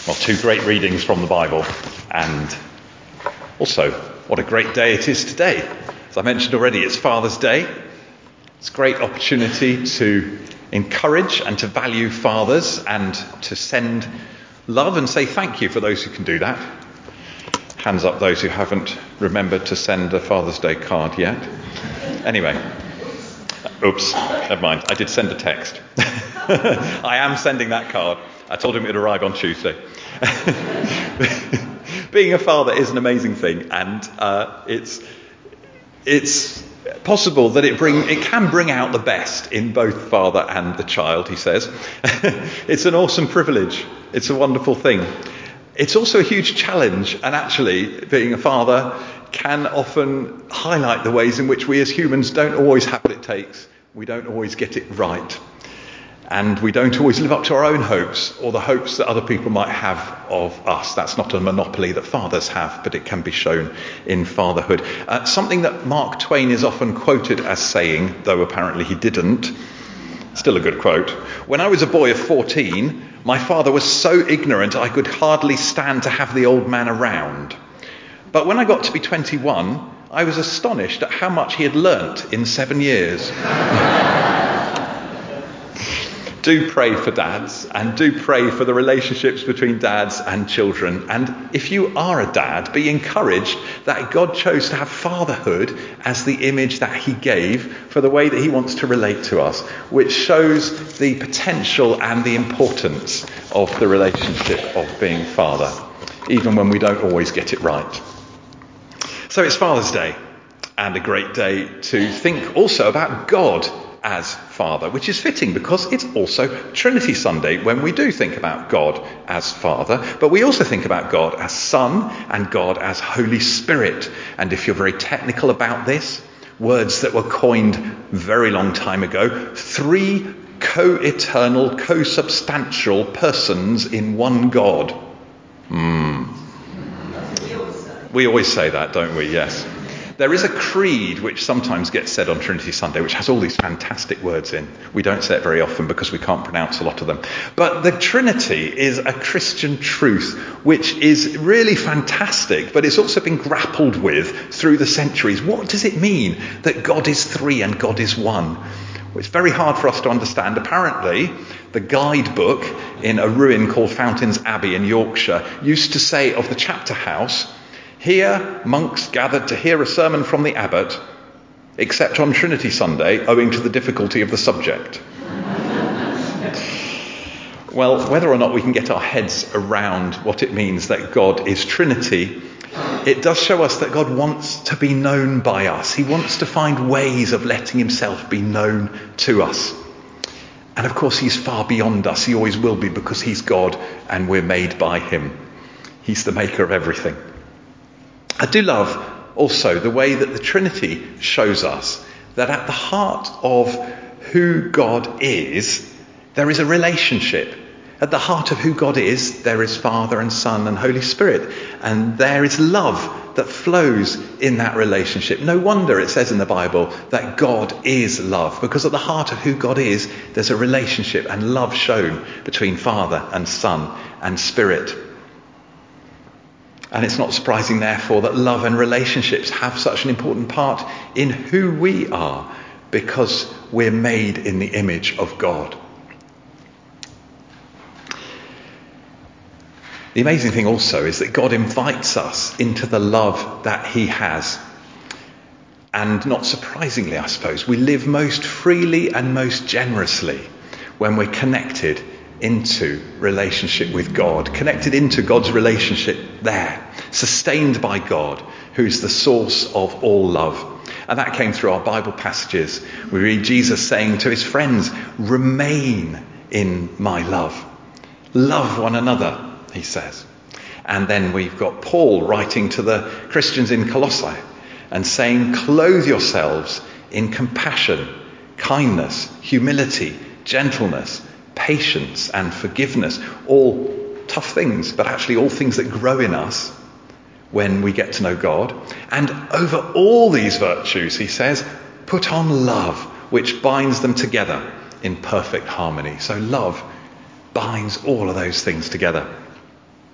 Well, two great readings from the Bible, and also what a great day it is today. As I mentioned already, it's Father's Day. It's a great opportunity to encourage and to value fathers and to send love and say thank you for those who can do that. Hands up those who haven't remembered to send a Father's Day card yet. Anyway, oops, never mind. I did send a text. I am sending that card. I told him it would arrive on Tuesday. Being a father is an amazing thing, and it's possible that it can bring out the best in both father and the child, he says. It's an awesome privilege. It's a wonderful thing. It's also a huge challenge, and actually being a father can often highlight the ways in which we as humans don't always have what it takes. We don't always get it right. And we don't always live up to our own hopes or the hopes that other people might have of us. That's not a monopoly that fathers have, but it can be shown in fatherhood. Something that Mark Twain is often quoted as saying, though apparently he didn't, still a good quote. When I was a boy of 14, my father was so ignorant I could hardly stand to have the old man around. But when I got to be 21, I was astonished at how much he had learnt in 7 years. Do pray for dads, and do pray for the relationships between dads and children. And if you are a dad, be encouraged that God chose to have fatherhood as the image that he gave for the way that he wants to relate to us, which shows the potential and the importance of the relationship of being father, even when we don't always get it right. So it's Father's Day, and a great day to think also about God as Father, which is fitting because it's also Trinity Sunday when we do think about God as Father, but we also think about God as Son and God as Holy Spirit. And if you're very technical about this, words that were coined very long time ago, 3 co-eternal, co-substantial persons in one God. We always say that, don't we? Yes. There is a creed which sometimes gets said on Trinity Sunday, which has all these fantastic words in. We don't say it very often because we can't pronounce a lot of them. But the Trinity is a Christian truth which is really fantastic, but it's also been grappled with through the centuries. What does it mean that God is 3 and God is 1? Well, it's very hard for us to understand. Apparently, the guidebook in a ruin called Fountains Abbey in Yorkshire used to say of the chapter house, "Here, monks gathered to hear a sermon from the abbot, except on Trinity Sunday, owing to the difficulty of the subject." Well, whether or not we can get our heads around what it means that God is Trinity, it does show us that God wants to be known by us. He wants to find ways of letting himself be known to us. And of course, he's far beyond us. He always will be because he's God and we're made by him. He's the maker of everything. I do love also the way that the Trinity shows us that at the heart of who God is, there is a relationship. At the heart of who God is, there is Father and Son and Holy Spirit. And there is love that flows in that relationship. No wonder it says in the Bible that God is love, because at the heart of who God is, there's a relationship and love shown between Father and Son and Spirit. And it's not surprising, therefore, that love and relationships have such an important part in who we are, because we're made in the image of God. The amazing thing also is that God invites us into the love that he has. And not surprisingly, I suppose, we live most freely and most generously when we're connected into relationship with God, connected into God's relationship there, sustained by God, who's the source of all love. And that came through our Bible passages. We read Jesus saying to his friends, "Remain in my love. Love one another," he says. And then we've got Paul writing to the Christians in Colossae and saying, "Clothe yourselves in compassion, kindness, humility, gentleness, patience and forgiveness." All tough things, but actually all things that grow in us when we get to know God. And over all these virtues, he says, put on love, which binds them together in perfect harmony. So love binds all of those things together.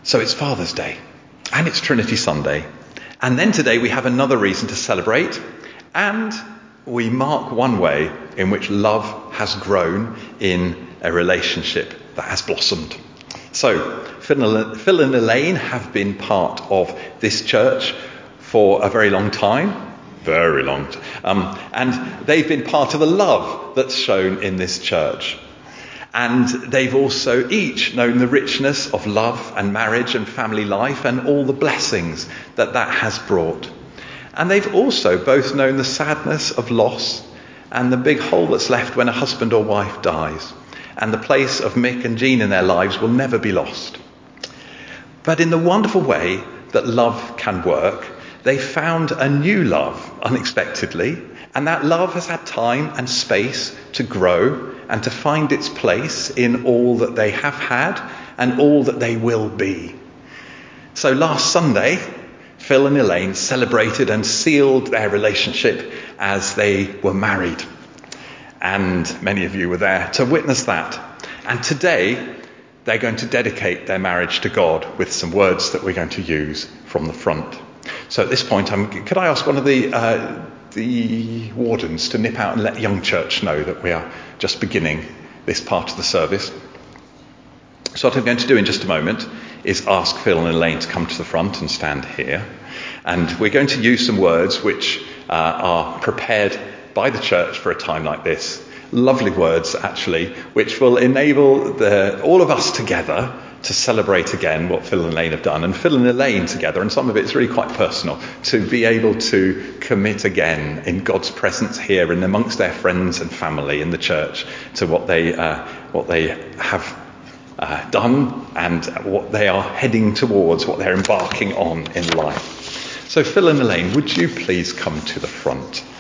So it's Father's Day, and it's Trinity Sunday. And then today we have another reason to celebrate, and we mark one way in which love has grown in a relationship that has blossomed. So Phil and Elaine have been part of this church for a very long time. And they've been part of the love that's shown in this church. And they've also each known the richness of love and marriage and family life and all the blessings that has brought. And they've also both known the sadness of loss and the big hole that's left when a husband or wife dies. And the place of Mick and Jean in their lives will never be lost. But in the wonderful way that love can work, they found a new love unexpectedly. And that love has had time and space to grow and to find its place in all that they have had and all that they will be. So last Sunday, Phil and Elaine celebrated and sealed their relationship as they were married. And many of you were there to witness that. And today, they're going to dedicate their marriage to God with some words that we're going to use from the front. So at this point, could I ask one of the wardens to nip out and let Young Church know that we are just beginning this part of the service? So what I'm going to do in just a moment is ask Phil and Elaine to come to the front and stand here. And we're going to use some words which are prepared by the church for a time like this. Lovely words, actually, which will enable all of us together to celebrate again what Phil and Elaine have done. And Phil and Elaine together, and some of it's really quite personal, to be able to commit again in God's presence here and amongst their friends and family in the church to what they have done and what they are heading towards, what they're embarking on in life. So Phil and Elaine, would you please come to the front?